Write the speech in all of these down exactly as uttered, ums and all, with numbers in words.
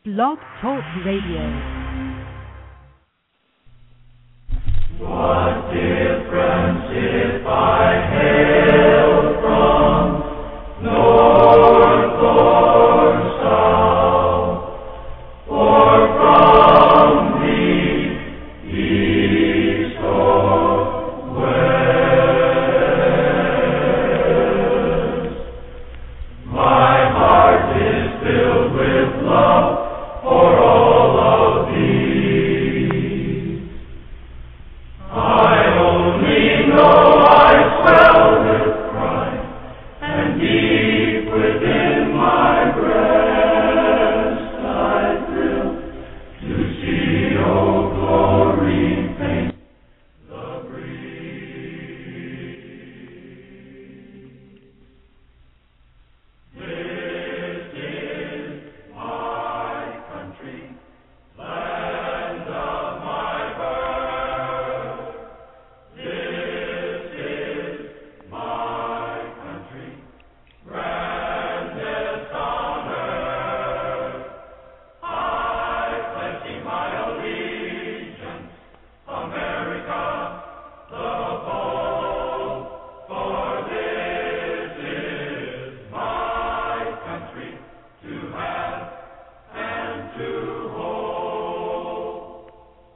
Blog Talk Radio. What difference if I hail from north or south, or from the east or west? My heart is filled with love for all of thee. I only know I swell with pride, and deep within my breast I thrill to see, oh glory, paint the breeze. This is my country, land of my birth. This is my country, grandest on earth. I pledge thee my allegiance, America the bold, for this is my country to have and to hold.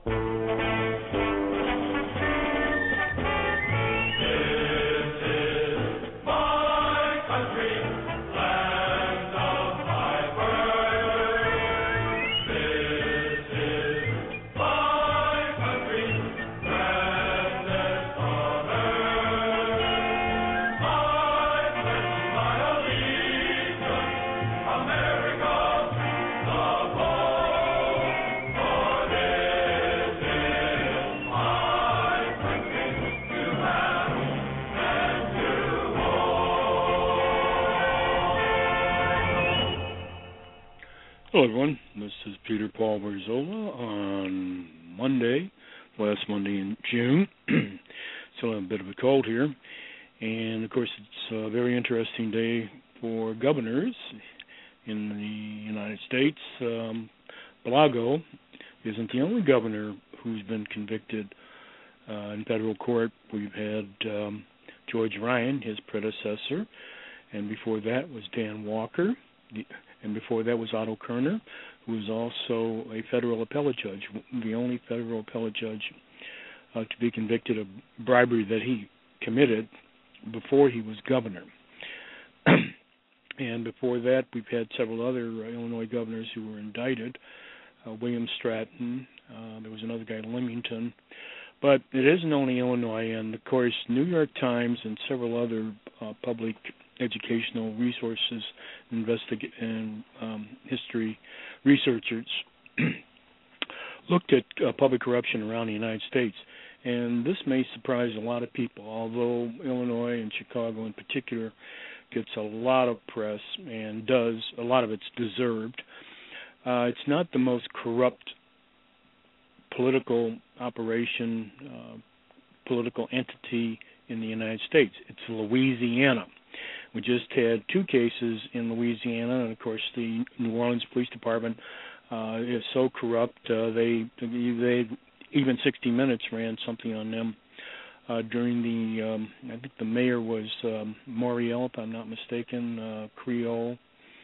This is my country, land of my birth. This is my country, grandest on earth. I pledge my allegiance, America the bold, for this is my country to have and to hold. Hello, everyone. This is Peter Paul Verzola on Monday, last Monday in June. Still have a bit of a cold here. And, of course, it's a very interesting day for governors in the United States. Um, Balago isn't the only governor who's been convicted uh, in federal court. We've had um, George Ryan, his predecessor, and before that was Dan Walker. The- And before that was Otto Kerner, who was also a federal appellate judge, the only federal appellate judge uh, to be convicted of bribery that he committed before he was governor. And before that, we've had several other uh, Illinois governors who were indicted. Uh, William Stratton, uh, there was another guy, Leamington. But it isn't only Illinois, and of course, New York Times and several other uh, public educational resources, investig- and um, history researchers looked at uh, public corruption around the United States. And this may surprise a lot of people, although Illinois and Chicago in particular gets a lot of press and does, a lot of it's deserved. Uh, it's not the most corrupt political operation, uh, political entity in the United States. It's Louisiana. We just had two cases in Louisiana, and of course the New Orleans Police Department uh, is so corrupt. Uh, they, they even sixty minutes ran something on them uh, during the. Um, I think the mayor was um, Moriel, if I'm not mistaken, uh, Creole.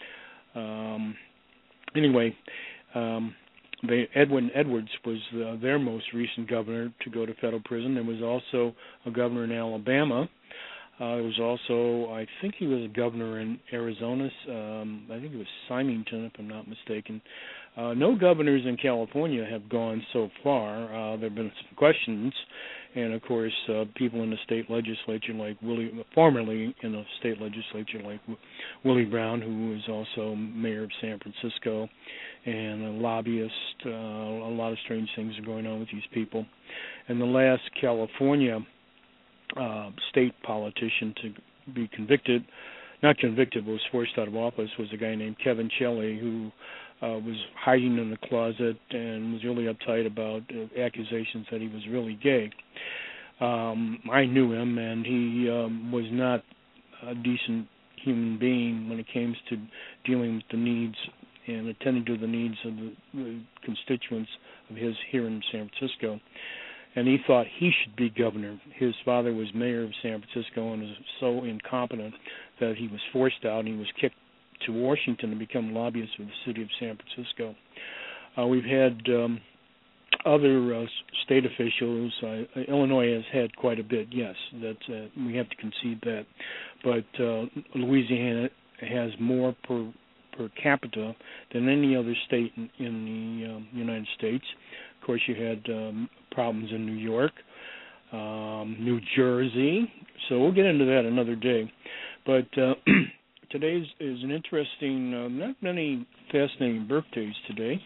Um, anyway, um, they, Edwin Edwards was uh, their most recent governor to go to federal prison. There was also a governor in Alabama. Uh, there was also, I think he was a governor in Arizona. Um, I think it was Symington, if I'm not mistaken. Uh, no governors in California have gone so far. Uh, there have been some questions, and of course, uh, people in the state legislature, like Willie, formerly in the state legislature, like w- Willie Brown, who was also mayor of San Francisco, and a lobbyist. Uh, a lot of strange things are going on with these people. And the last California Uh, state politician to be convicted, not convicted, but was forced out of office, was a guy named Kevin Shelley, who uh, was hiding in the closet and was really uptight about uh, accusations that he was really gay. Um, I knew him, and he um, was not a decent human being when it came to dealing with the needs and attending to the needs of the, the constituents of his here in San Francisco. And he thought he should be governor. His father was mayor of San Francisco and was so incompetent that he was forced out and he was kicked to Washington to become lobbyist for the city of San Francisco. Uh, we've had um, other uh, state officials. Uh, Illinois has had quite a bit, yes. That's, uh, we have to concede that. But uh, Louisiana has more per, per capita than any other state in, in the um, United States. Of course, you had um, problems in New York, um, New Jersey. So we'll get into that another day. But uh, today is, is an interesting, uh, not many fascinating birthdays today.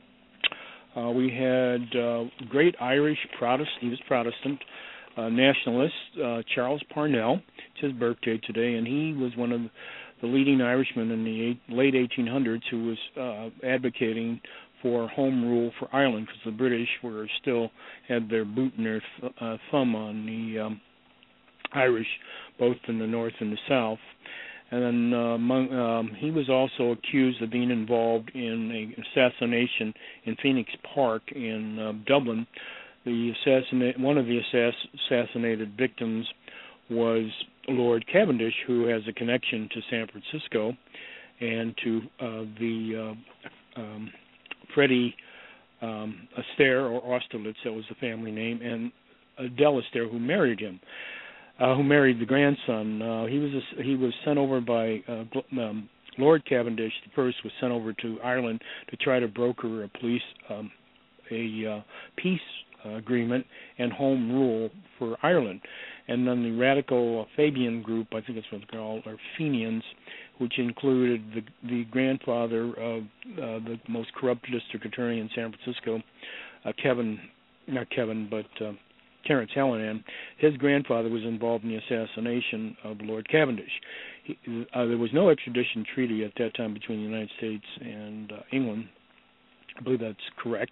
Uh, we had uh, great Irish Protestant, he was Protestant, uh, nationalist, uh, Charles Parnell. It's his birthday today, and he was one of the leading Irishmen in the eight, late eighteen hundreds who was uh, advocating for home rule for Ireland, because the British were still had their boot and their th- uh, thumb on the um, Irish, both in the north and the south. And then uh, among, um, he was also accused of being involved in an assassination in Phoenix Park in uh, Dublin. The assassinate one of the assass- assassinated victims was Lord Cavendish, who has a connection to San Francisco and to uh, the uh, um, Freddie um, Astaire, or Austerlitz, that was the family name, and Adele Astaire, who married him. Uh, who married the grandson. Uh, he was a, he was sent over by uh, um, Lord Cavendish. The first was sent over to Ireland to try to broker a police um, a uh, peace uh, agreement and home rule for Ireland. And then the radical uh, Fabian group, I think that's what they're called, or Fenians, which included the the grandfather of uh, the most corrupt district attorney in San Francisco, uh, Kevin, not Kevin, but uh, Terence Hallinan. His grandfather was involved in the assassination of Lord Cavendish. He, uh, there was no extradition treaty at that time between the United States and uh, England. I believe that's correct.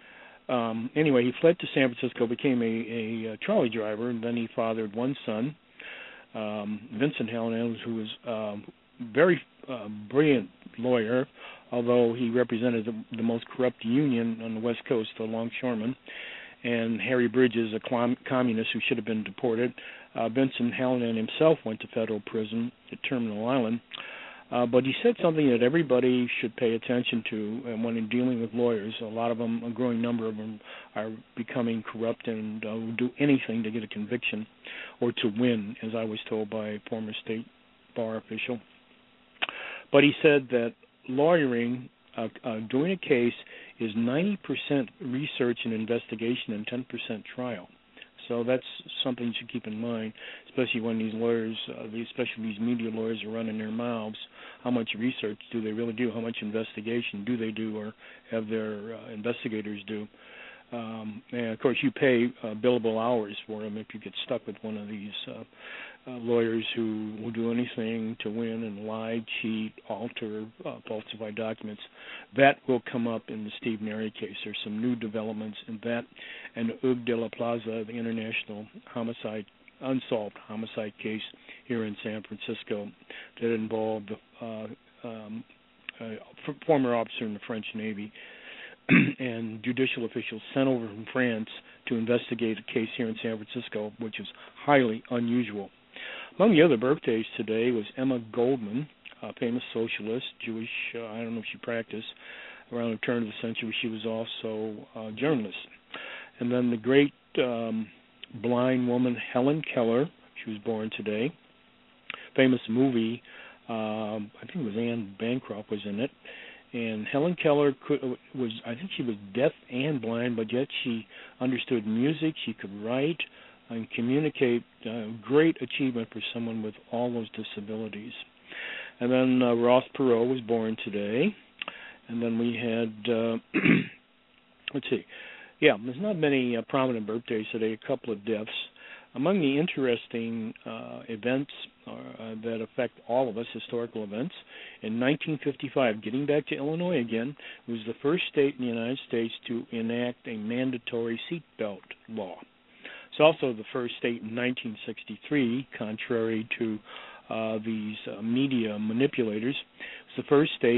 Um, anyway, he fled to San Francisco, became a, a, a trolley driver, and then he fathered one son, um, Vincent Hallinan, who was a um, very uh, brilliant lawyer, although he represented the, the most corrupt union on the West Coast, the Longshoremen. And Harry Bridges, a com- communist who should have been deported. Uh, Vincent Hallinan himself went to federal prison at Terminal Island. Uh, but he said something that everybody should pay attention to, and when in dealing with lawyers, a lot of them, a growing number of them, are becoming corrupt and uh, will do anything to get a conviction or to win, as I was told by a former state bar official. But he said that lawyering, uh, uh, doing a case, is ninety percent research and investigation and ten percent trial. So that's something you should keep in mind, especially when these lawyers, uh, especially these media lawyers, are running their mouths. How much research do they really do? How much investigation do they do, or have their uh, investigators do? Um, and, of course, you pay uh, billable hours for them if you get stuck with one of these uh, uh, lawyers who will do anything to win and lie, cheat, alter, uh, falsify documents. That will come up in the Steve Neri case. There's some new developments in that, and the Hugues de la Plaza, the international homicide, unsolved homicide case here in San Francisco that involved uh, um, a former officer in the French Navy and judicial officials sent over from France to investigate a case here in San Francisco, which is highly unusual. Among the other birthdays today was Emma Goldman, a famous socialist, Jewish, uh, I don't know if she practiced, around the turn of the century. She was also a journalist. And then the great um, blind woman, Helen Keller, she was born today. Famous movie, um, I think it was Anne Bancroft was in it. And Helen Keller could, was, I think she was deaf and blind, but yet she understood music, she could write and communicate. Uh, great achievement for someone with all those disabilities. And then uh, Ross Perot was born today. And then we had, uh, let's see, yeah, there's not many uh, prominent birthdays today, a couple of deaths. Among the interesting uh, events uh, that affect all of us, historical events, in nineteen fifty-five, getting back to Illinois again, was the first state in the United States to enact a mandatory seatbelt law. It's also the first state in nineteen sixty-three, contrary to uh, these uh, media manipulators. It's the first state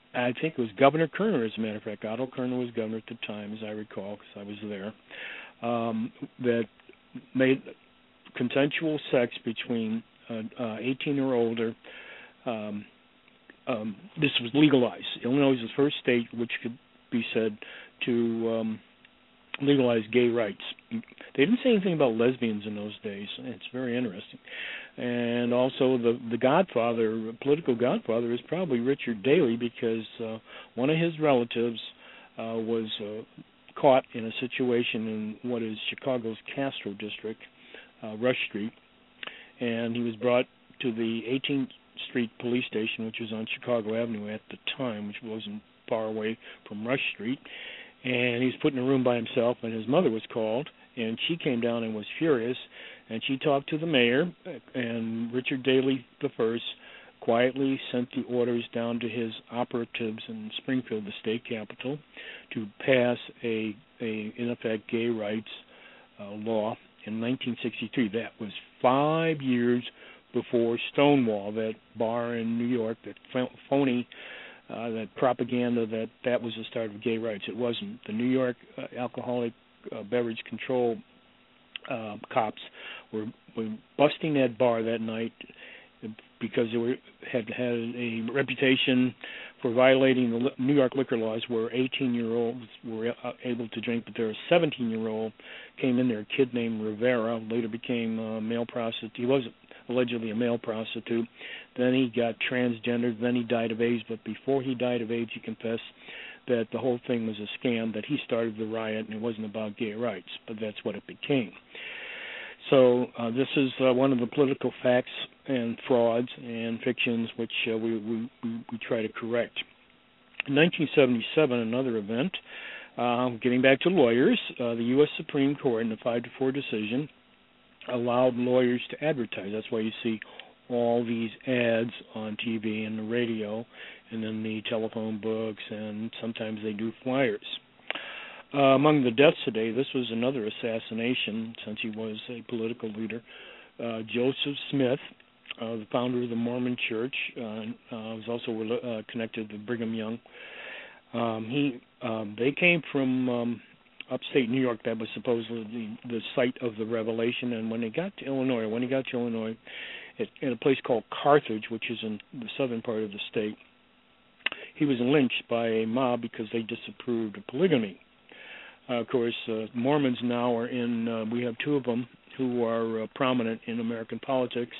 I think it was Governor Kerner, as a matter of fact. Otto Kerner was governor at the time, as I recall, because I was there, um, that made consensual sex between uh, uh, eighteen or older. Um, um, this was legalized. Illinois was the first state which could be said to um, legalize gay rights. They didn't say anything about lesbians in those days. It's very interesting. And also the the godfather, political godfather, is probably Richard Daley, because uh, one of his relatives uh, was uh, caught in a situation in what is Chicago's Castro district, uh, Rush Street, and he was brought to the eighteenth Street Police Station, which was on Chicago Avenue at the time, which wasn't far away from Rush Street, and he was put in a room by himself, and his mother was called, and she came down and was furious, and she talked to the mayor, and Richard Daley the First quietly sent the orders down to his operatives in Springfield, the state capital, to pass a, a in effect, gay rights uh, law in nineteen sixty-three. That was five years before Stonewall, that bar in New York, that phony, uh, that propaganda that that was the start of gay rights. It wasn't. The New York uh, alcoholic uh, beverage control uh, cops were, were busting that bar that night because they were, had had a reputation for violating the New York liquor laws, where eighteen-year-olds were uh, able to drink, but there was a seventeen-year-old came in there, a kid named Rivera, later became a male prostitute. He was allegedly a male prostitute. Then he got transgendered. Then he died of AIDS. But before he died of AIDS, he confessed that the whole thing was a scam, that he started the riot, and it wasn't about gay rights. But that's what it became. So uh, this is uh, one of the political facts and frauds and fictions which uh, we, we, we, we try to correct. In nineteen seventy-seven, another event, uh, getting back to lawyers, uh, the U S Supreme Court, in a five to four decision, allowed lawyers to advertise. That's why you see all these ads on T V and the radio, and then the telephone books, and sometimes they do flyers. Uh, among the deaths today, this was another assassination, since he was a political leader. Uh, Joseph Smith, uh, the founder of the Mormon Church, uh, uh, was also uh, connected to Brigham Young. Um, he, um, they came from um, upstate New York. That was supposedly the, the site of the revelation. And when they got to Illinois, when he got to Illinois, at, in a place called Carthage, which is in the southern part of the state, he was lynched by a mob because they disapproved of polygamy. Uh, of course, uh, Mormons now are in, uh, we have two of them who are uh, prominent in American politics.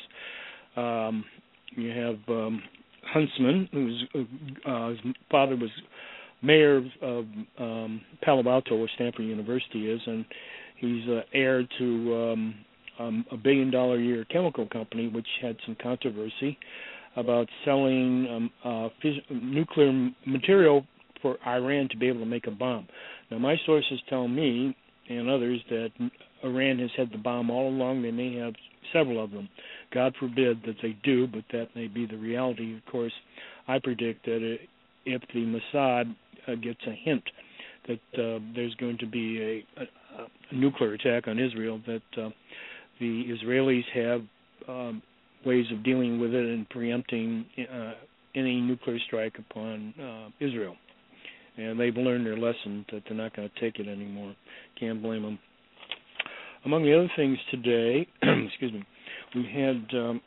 Um, you have um, Huntsman, whose uh, his father was mayor of um, Palo Alto, where Stanford University is, and he's uh, heir to um, um, a billion-dollar-a-year chemical company, which had some controversy about selling um, uh, phys- nuclear material for Iran to be able to make a bomb. Now, my sources tell me and others that Iran has had the bomb all along. They may have several of them. God forbid that they do, but that may be the reality. Of course, I predict that it, if the Mossad uh, gets a hint that uh, there's going to be a, a, a nuclear attack on Israel, that uh, the Israelis have um, ways of dealing with it and preempting uh, any nuclear strike upon uh, Israel. And they've learned their lesson that they're not going to take it anymore. Can't blame them. Among the other things today, excuse me, we had, um,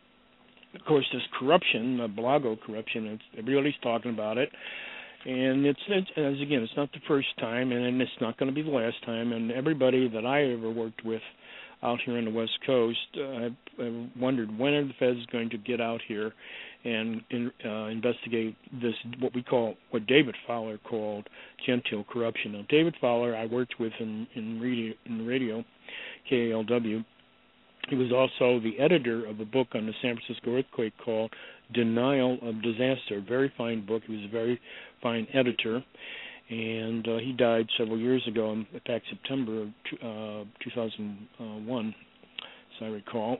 of course, this corruption, uh, Balago corruption. It's, everybody's talking about it. And it's, it's, as again, it's not the first time, and it's not going to be the last time. And everybody that I ever worked with out here on the West Coast, uh, I've, I've wondered, when are the feds going to get out here and in, uh, investigate this, what we call, what David Fowler called genteel corruption. Now, David Fowler, I worked with in, in, radio, in radio, K A L W. He was also the editor of a book on the San Francisco earthquake called Denial of Disaster, a very fine book. He was a very fine editor, and uh, he died several years ago, in fact, September of uh, two thousand one, as I recall.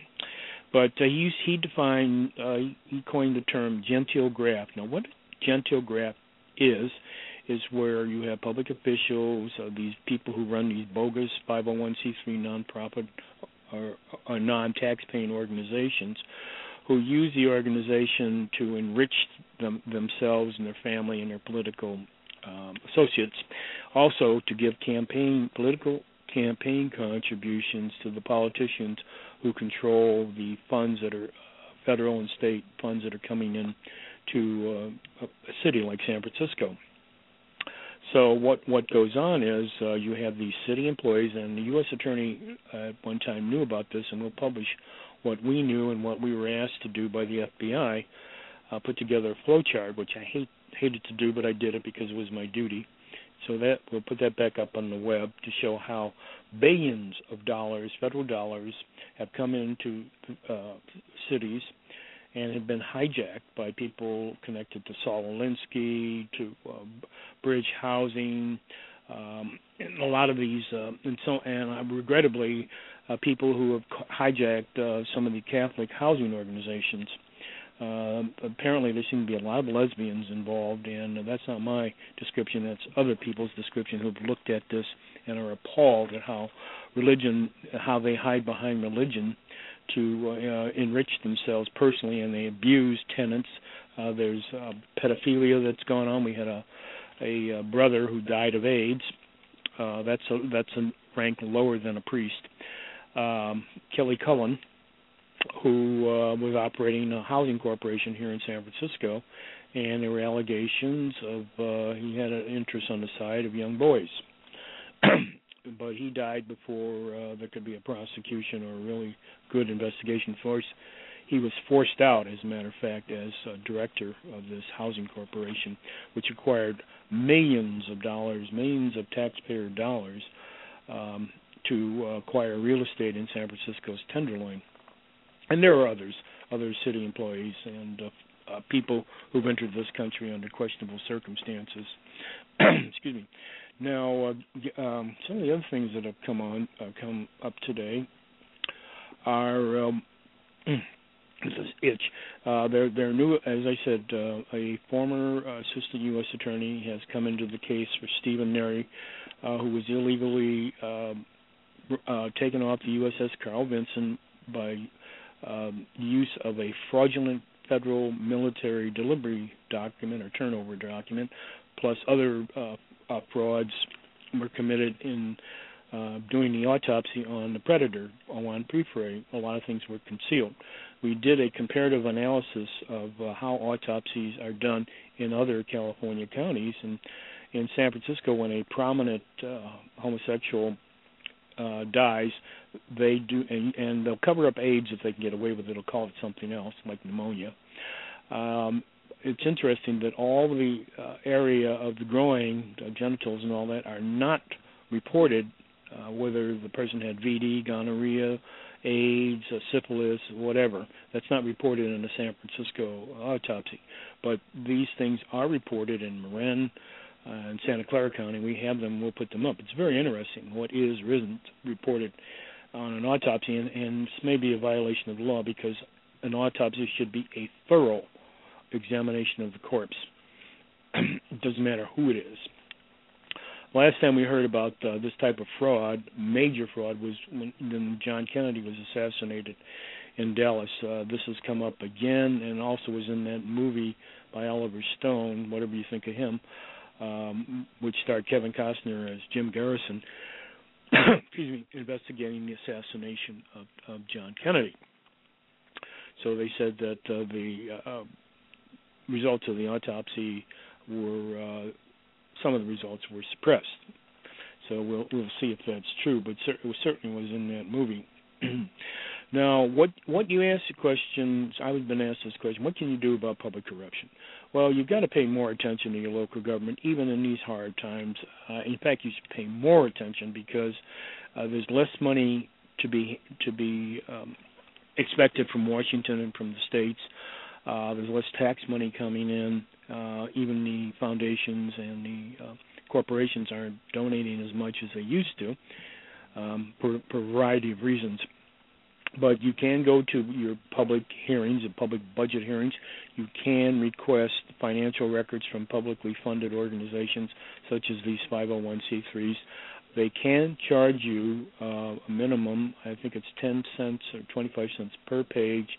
But uh, he, he defined, uh, he coined the term genteel graft. Now, what genteel graft is, is where you have public officials, uh, these people who run these bogus five oh one c three nonprofit or, or non-tax-paying organizations, who use the organization to enrich them, themselves and their family and their political um, associates. Also, to give campaign political campaign contributions to the politicians who control the funds that are uh, federal and state funds that are coming in to uh, a city like San Francisco. So what, what goes on is uh, you have these city employees, and the U S Attorney uh, at one time knew about this, and we'll publish what we knew and what we were asked to do by the F B I, uh, put together a flow chart, which I hate, hated to do, but I did it because it was my duty. So that we'll put that back up on the web to show how billions of dollars, federal dollars, have come into uh, cities and have been hijacked by people connected to Saul Alinsky, to uh, Bridge Housing, um, and a lot of these, uh, and so, and uh, regrettably, uh, people who have hijacked uh, some of the Catholic housing organizations. Uh, apparently, there seem to be a lot of lesbians involved, and uh, that's not my description. That's other people's description who've looked at this and are appalled at how religion, how they hide behind religion to uh, enrich themselves personally, and they abuse tenants. Uh, there's uh, pedophilia that's gone on. We had a, a, a brother who died of AIDS. Uh, that's a, that's a rank lower than a priest. Um, Kelly Cullen, who uh, was operating a housing corporation here in San Francisco, and there were allegations of uh, he had an interest on the side of young boys. But he died before uh, there could be a prosecution or a really good investigation force. He was forced out, as a matter of fact, as uh, director of this housing corporation, which acquired millions of dollars, millions of taxpayer dollars um, to uh, acquire real estate in San Francisco's Tenderloin. And there are others, other city employees and uh, uh, people who've entered this country under questionable circumstances. Excuse me. Now, uh, um, some of the other things that have come on, uh, come up today are um, this is itch. Uh, they're, they're new, as I said, uh, a former uh, assistant U S attorney has come into the case for Stephen Neri, uh, who was illegally uh, uh, taken off the U S S Carl Vinson by um, use of a fraudulent federal military delivery document or turnover document, plus other uh, uh, frauds were committed in uh, doing the autopsy on the predator, Juan Prefray. A lot of things were concealed. We did a comparative analysis of uh, how autopsies are done in other California counties. And in San Francisco, when a prominent uh, homosexual uh, dies, they do, and, and they'll cover up AIDS if they can get away with it. They'll call it something else, like pneumonia. Um, it's interesting that all the uh, area of the groin, uh, genitals and all that, are not reported, uh, whether the person had V D, gonorrhea, AIDS, uh, syphilis, whatever. That's not reported in a San Francisco autopsy. But these things are reported in Marin uh, and Santa Clara County. We have them. We'll put them up. It's very interesting what is or isn't reported on an autopsy, and, and this may be a violation of the law because an autopsy should be a thorough examination of the corpse. It doesn't matter who it is. Last time we heard about uh, this type of fraud, major fraud, was when, when John Kennedy was assassinated in Dallas. Uh, this has come up again, and also was in that movie by Oliver Stone, Whatever You Think of Him, um, which starred Kevin Costner as Jim Garrison, excuse me, investigating the assassination of, of John Kennedy. So they said that uh, the uh, results of the autopsy were, uh, some of the results were suppressed. So we'll we'll see if that's true, but cer- it certainly was in that movie. Now, what what you asked the question, I've been asked this question, what can you do about public corruption? Well, you've got to pay more attention to your local government, even in these hard times. Uh, in fact, you should pay more attention because uh, there's less money to be to be um, expected from Washington and from the states. Uh, there's less tax money coming in. Uh, even the foundations and the uh, corporations aren't donating as much as they used to um, for, for a variety of reasons. But you can go to your public hearings and public budget hearings. You can request financial records from publicly funded organizations such as these five oh one c threes. They can charge you uh, a minimum, I think it's ten cents or twenty-five cents per page.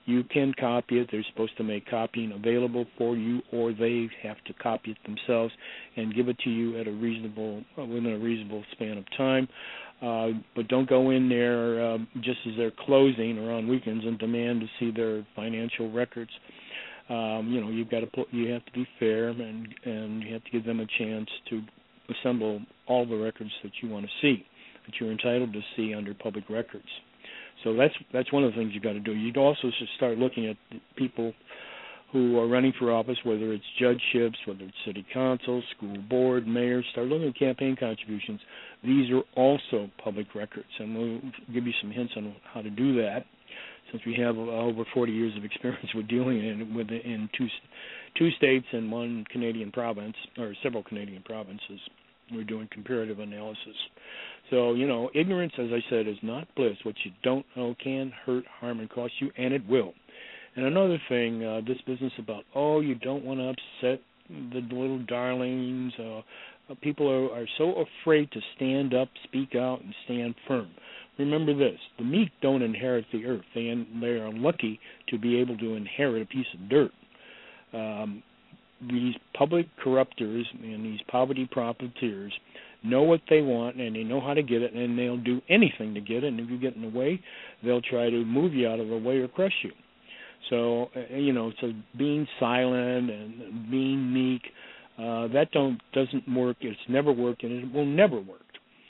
You can copy it. They're supposed to make copying available for you, or they have to copy it themselves and give it to you at a reasonable, uh, within a reasonable span of time. Uh, but don't go in there uh, just as they're closing or on weekends and demand to see their financial records. Um, you know, you've got to put, you have to be fair, and and you have to give them a chance to assemble all the records that you want to see, that you're entitled to see under public records. So that's that's one of the things you've got to do. You'd also should start looking at people who are running for office, whether it's judgeships, whether it's city council, school board, mayors. Start looking at campaign contributions. These are also public records, and we'll give you some hints on how to do that, since we have over forty years of experience with dealing in with in two two states and one Canadian province, or several Canadian provinces. We're doing comparative analysis. So, you know, ignorance, as I said, is not bliss. What you don't know can hurt, harm, and cost you, and it will. And another thing, uh, this business about, oh, you don't want to upset the little darlings. Uh, people are, are so afraid to stand up, speak out, and stand firm. Remember this, the meek don't inherit the earth. They, they are lucky to be able to inherit a piece of dirt. Um, these public corruptors and these poverty profiteers know what they want, and they know how to get it, and they'll do anything to get it. And if you get in the way, they'll try to move you out of the way or crush you. So, uh, you know, so being silent and being meek, uh, that don't doesn't work. It's never worked, and it will never work.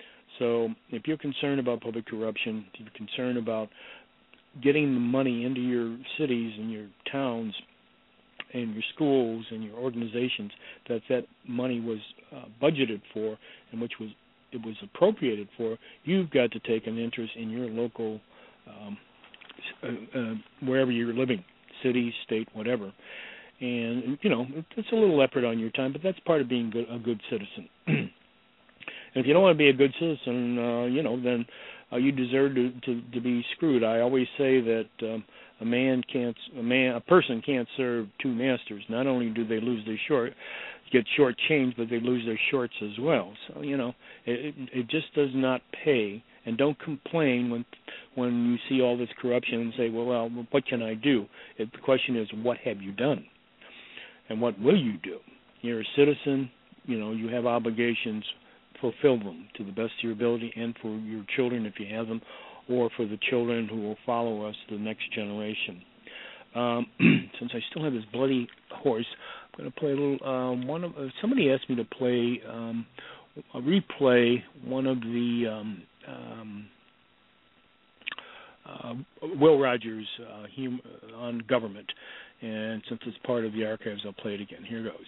So if you're concerned about public corruption, if you're concerned about getting the money into your cities and your towns and your schools and your organizations that that money was uh, budgeted for and which was it was appropriated for, you've got to take an interest in your local, um, uh, uh, wherever you're living, city, state, whatever. And, you know, it's a little effort on your time, but that's part of being good, a good citizen. And if you don't want to be a good citizen, uh, you know, then uh, you deserve to, to, to be screwed. I always say that um, a man can't, a man, a person can't serve two masters. Not only do they lose their short, get short change, but they lose their shorts as well. So, you know, it, it just does not pay. And don't complain when when you see all this corruption and say, well, well, what can I do? If the question is, what have you done? And what will you do? You're a citizen. You know, you have obligations. Fulfill them to the best of your ability, and for your children if you have them, or for the children who will follow us, the next generation. Um, since I still have this bloody horse, I'm going to play a little. Uh, one of uh, somebody asked me to play, um, a replay one of the um, um, uh, Will Rogers uh, hum- on government, and since it's part of the archives, I'll play it again. Here goes.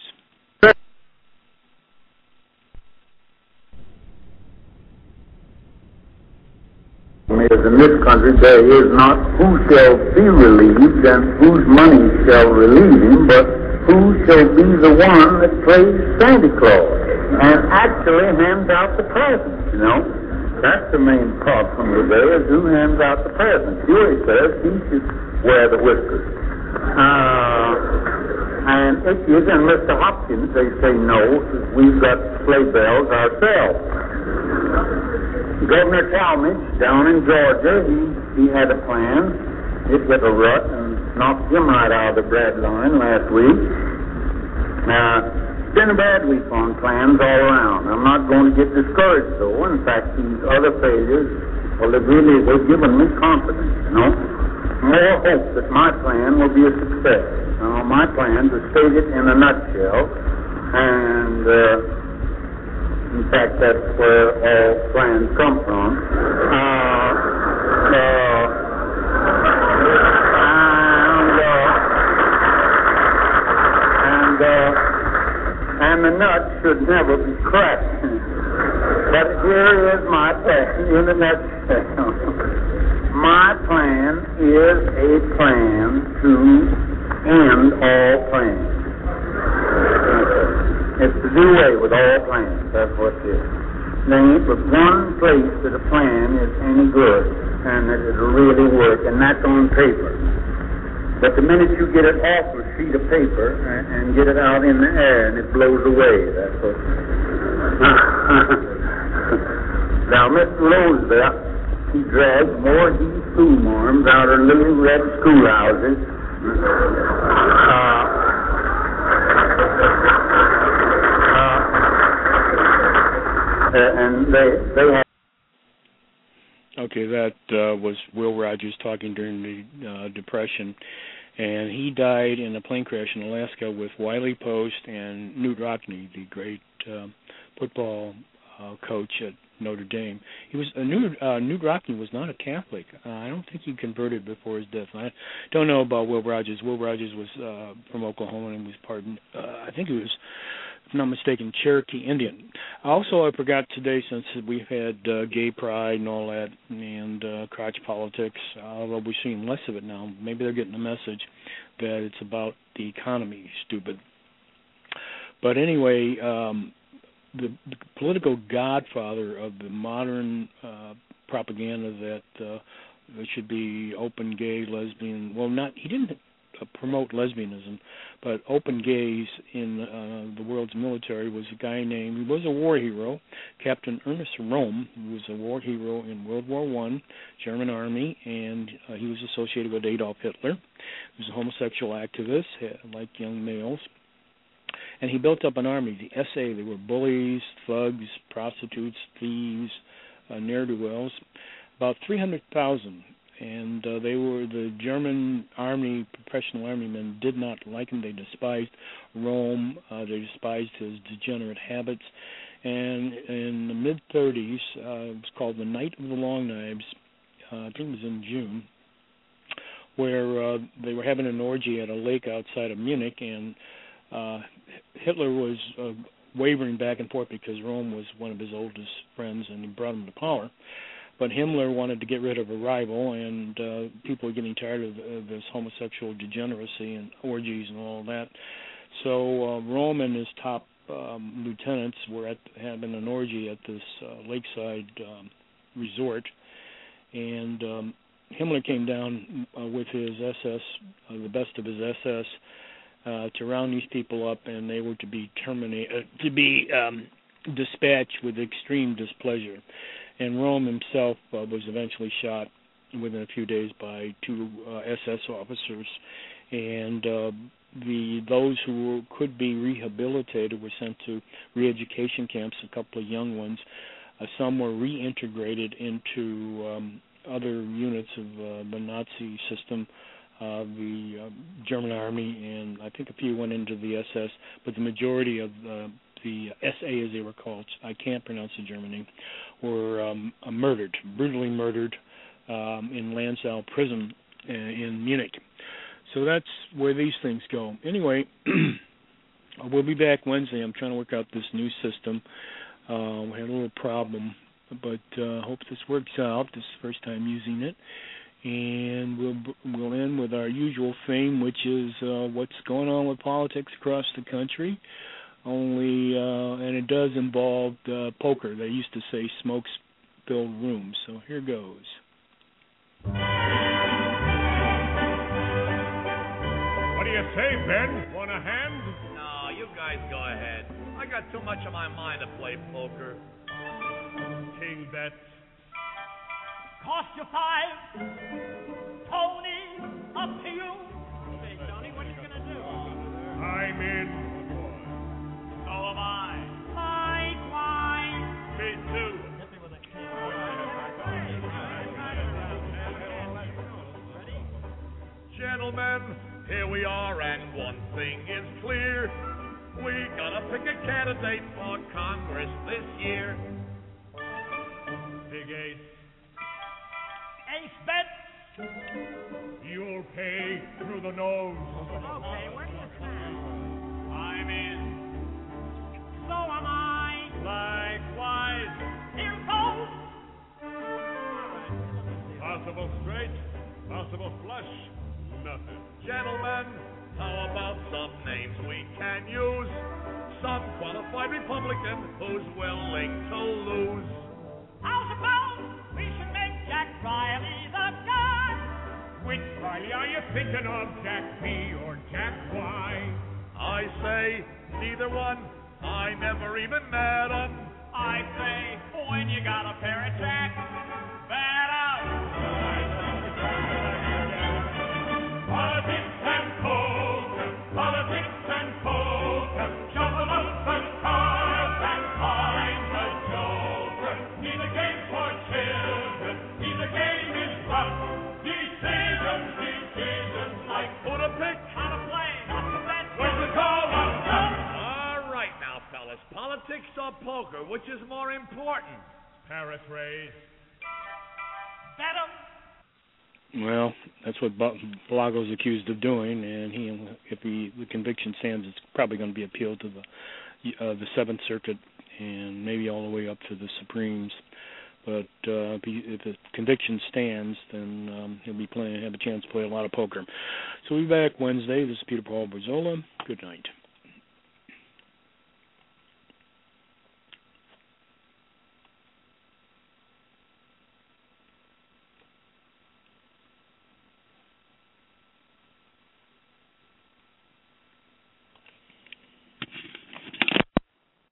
As in this country there is not who shall be relieved and whose money shall relieve him, but who shall be the one that plays Santa Claus and actually hands out the presents, you know. That's the main problem today, is who hands out the presents. Here he says he should wear the whiskers. Uh, and Ickes and Mister Hopkins, they say no, because we've got sleigh bells ourselves. Governor Talmadge down in Georgia, he, he had a plan. It hit a rut and knocked him right out of the bread line last week. Now, it's been a bad week on plans all around. I'm not going to get discouraged, though. In fact, these other failures, well, they've really, they've given me confidence, you know. More hope that my plan will be a success. Now, my plan, to state it in a nutshell, and... Uh, In fact, that's where all plans come from. Uh, uh, and, uh, and, uh, and the nut should never be cracked. But here is my plan in a nutshell. My plan is a plan to end all plans. It's to do away with all plans. That's what it is. There ain't but one place that a plan is any good and that it'll really work, and that's on paper. But the minute you get it off a sheet of paper and, and get it out in the air, and it blows away. That's what. Now, Mister Roosevelt, he dragged more of these schoolmarms out of little red schoolhouses. Uh, uh, and they they had. Okay, that uh, was Will Rogers talking during the uh, Depression, and he died in a plane crash in Alaska with Wiley Post and Newt Rockne, the great uh, football uh, coach at Notre Dame. He was uh, Newt, uh, Newt Rockne was not a Catholic. Uh, I don't think he converted before his death. I don't know about Will Rogers. Will Rogers was uh, from Oklahoma and was part. Uh, I think he was, if I'm not mistaken, Cherokee Indian. Also, I forgot today, since we've had uh, gay pride and all that, and uh, crotch politics, although we're seeing less of it now. Maybe they're getting the message that it's about the economy, stupid. But anyway, um, the, the political godfather of the modern uh, propaganda that uh, there should be open, gay, lesbian, well, not, he didn't uh, promote lesbianism, but open gays in uh, the world's military was a guy named, he was a war hero, Captain Ernest Röhm, who was a war hero in World War One, German Army, and uh, he was associated with Adolf Hitler. He was a homosexual activist, like young males. And he built up an army, the S A. They were bullies, thugs, prostitutes, thieves, uh, ne'er-do-wells, about three hundred thousand. And uh, they were, the German army, professional army men did not like him. They despised Rome. Uh, they despised his degenerate habits. And in the mid-thirties, uh, it was called the Night of the Long Knives, uh, I think it was in June, where uh, they were having an orgy at a lake outside of Munich, and uh, Hitler was uh, wavering back and forth because Rome was one of his oldest friends, and he brought him to power. But Himmler wanted to get rid of a rival, and uh, people were getting tired of, of this homosexual degeneracy and orgies and all that. So uh, Rome and his top um, lieutenants were at, having an orgy at this uh, lakeside um, resort, and um, Himmler came down uh, with his S S, uh, the best of his S S, uh, to round these people up, and they were to be terminated, uh, to be um, dispatched with extreme displeasure. And Rome himself uh, was eventually shot within a few days by two uh, S S officers, and uh, the those who were, could be rehabilitated were sent to re-education camps. A couple of young ones, uh, some were reintegrated into um, other units of uh, the Nazi system, uh, the uh, German army, and I think a few went into the S S. But the majority of uh, the S A, as they were called, I can't pronounce the German name, were um, uh, murdered, brutally murdered um, in Lanzau prison uh, in Munich. So that's where these things go. Anyway, we'll be back Wednesday. I'm trying to work out this new system. Uh, we had a little problem, but uh, hope this works out. This is the first time using it. And we'll we'll end with our usual theme, which is uh, what's going on with politics across the country. Only, uh, and it does involve uh, poker. They used to say smoke-filled rooms. So here goes. What do you say, Ben? Want a hand? No, you guys go ahead. I got too much on my mind to play poker. King bets. Cost you five. Tony, up to you. Hey, Tony, what are you going to do? I'm in. So am I. Likewise. Me too. Hit me with a Gentlemen, here we are, and one thing is clear. We gotta pick a candidate for Congress this year. Big Ace. Ace bet. You'll pay through the nose. Okay, where do you stand? I'm in. So am I. Likewise. Here goes. Possible straight, possible flush, nothing. Gentlemen, how about some names we can use? Some qualified Republican who's willing to lose. How's about we should make Jack Riley the guy? Which Riley are you thinking of, Jack B or Jack Y? I say neither one. I never even met 'em. I say when you got a pair of Jacks, better Regardless, politics or poker, which is more important? Paraphrase. Bet 'em. Well, that's what Belago's accused of doing, and he, if he, the conviction stands, it's probably going to be appealed to the uh, the Seventh Circuit and maybe all the way up to the Supremes. But uh, if, he, if the conviction stands, then um, he'll be playing, have a chance to play a lot of poker. So we'll be back Wednesday. This is Peter Paul Barzola. Good night.